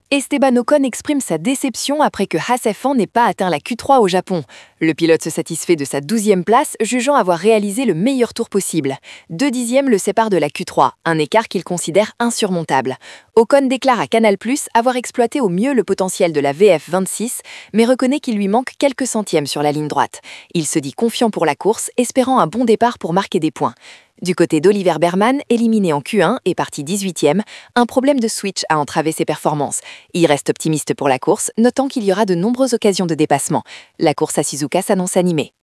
Esteban Ocon exprime sa déception après que Haas F1 n'ait pas atteint la Q3 au Japon. Le pilote se satisfait de sa 12e place, jugeant avoir réalisé le meilleur tour possible. 2 dixièmes le séparent de la Q3, un écart qu'il considère insurmontable. Ocon déclare à Canal+ avoir exploité au mieux le potentiel de la VF26, mais reconnaît qu'il lui manque quelques centièmes sur la ligne droite. Il se dit confiant pour la course, espérant un bon départ pour marquer des points. Du côté d'Oliver Berman, éliminé en Q1 et parti 18e, un problème de switch a entravé ses performances. Il reste optimiste pour la course, notant qu'il y aura de nombreuses occasions de dépassement. La course à Suzuka s'annonce animée.